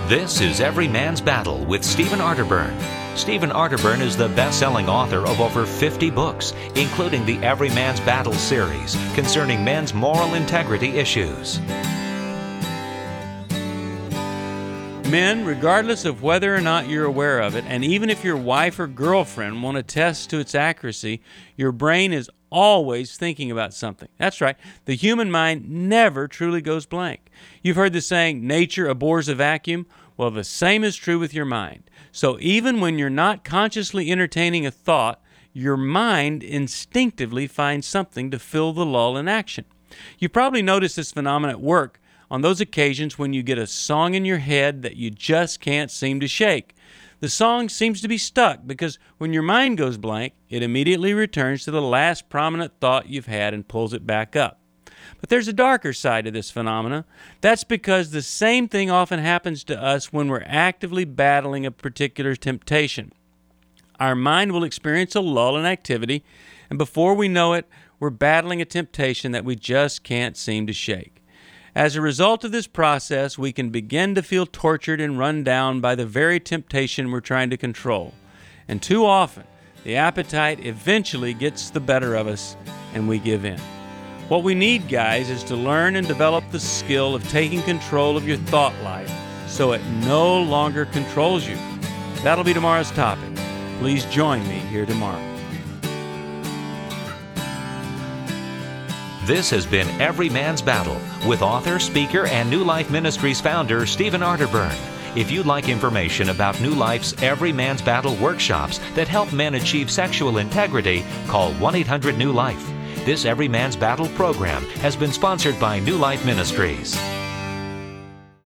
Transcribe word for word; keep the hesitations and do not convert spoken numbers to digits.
This is Every Man's Battle with Stephen Arterburn. Stephen Arterburn is the best-selling author of over fifty books, including the Every Man's Battle series concerning men's moral integrity issues. Men, regardless of whether or not you're aware of it, and even if your wife or girlfriend won't attest to its accuracy, your brain is always thinking about something. That's right. The human mind never truly goes blank. You've heard the saying, nature abhors a vacuum. Well, the same is true with your mind. So even when you're not consciously entertaining a thought, your mind instinctively finds something to fill the lull in action. You probably noticed this phenomenon at work on those occasions when you get a song in your head that you just can't seem to shake. The song seems to be stuck because when your mind goes blank, it immediately returns to the last prominent thought you've had and pulls it back up. But there's a darker side to this phenomena. That's because the same thing often happens to us when we're actively battling a particular temptation. Our mind will experience a lull in activity, and before we know it, we're battling a temptation that we just can't seem to shake. As a result of this process, we can begin to feel tortured and run down by the very temptation we're trying to control. And too often, the appetite eventually gets the better of us, and we give in. What we need, guys, is to learn and develop the skill of taking control of your thought life so it no longer controls you. That'll be tomorrow's topic. Please join me here tomorrow. This has been Every Man's Battle with author, speaker, and New Life Ministries founder Stephen Arterburn. If you'd like information about New Life's Every Man's Battle workshops that help men achieve sexual integrity, call one eight hundred new life. This Every Man's Battle program has been sponsored by New Life Ministries.